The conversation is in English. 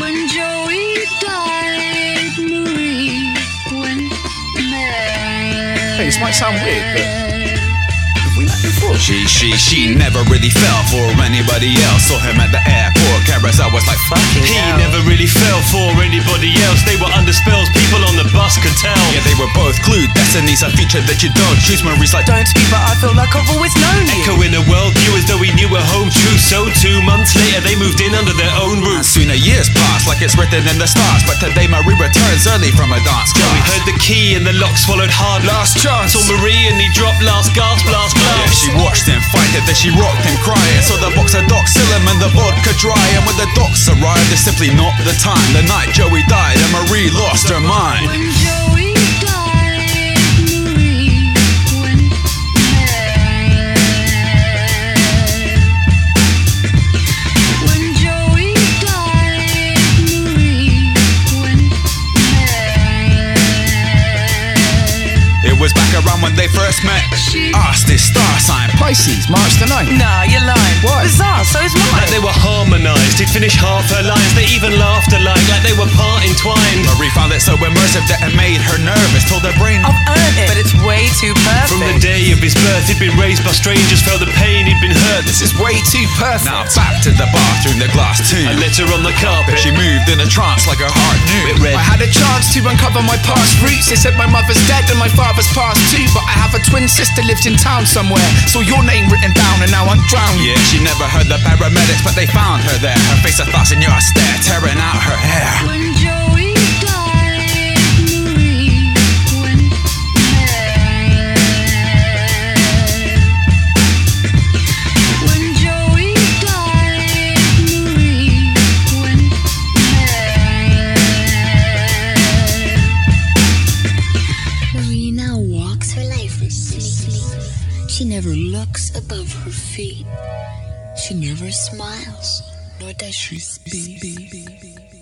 When Joey died, Marie went mad. Hey, this might sound weird, but have we met before? She never really fell for anybody else. Saw him at the airport, carousel was like fucking He hell. never really fell for anybody else. They were under spells, people on the bus could tell. Yeah, they were both glued. Destiny's a feature that you don't choose. Marie's like, Don't speak, but I feel like I've always known you. Echo in a worldview as though we knew her home truth. So 2 months later they moved in under their own and roof. sooner years pass like it's written in the stars. But today Marie returns early from a dance class. We heard the key and the lock swallowed hard. Last chance. Saw Marie and he dropped last gasp, last Yeah, glass. she watched him fight it, then she rocked him crying. So the box of Doxylum and the vodka dry. And when the docs arrived, it's simply not the time. The night Joey died and Marie lost her mind. When Joey died, Marie went mad. When Joey died, Marie went mad. It was back around when they first met. Asked his star sign. Pisces, March the 9th. Nah, you're lying. Why? Bizarre, so's mine. Like they were harmonised, he'd finish half her lines. They even laughed alike, like they were part entwined. Marie found it so immersive that it made her nervous. Told her brain, I've earned it, but it's way too perfect. From the day of his birth, he'd been raised by strangers, felt the pain, he'd been hurt. This is way too perfect. now back to the bathroom, the glass I tomb. lit her on the carpet. She moved in a trance like her heart knew. It read, I had a chance to uncover my past roots. They said my mother's dead and my father's passed too. But I have a twin sister lived in town somewhere. Saw your name written down and now I'm drowning. Yeah, she never heard the paramedics, but they found her there. Her face a thousand yards stare, tearing out her hair. When Joey died, Marie went mad. When Joey died, Marie went mad. Marie now walks her life sleepily. She never looks above her feet. She never smiles, nor does she speak.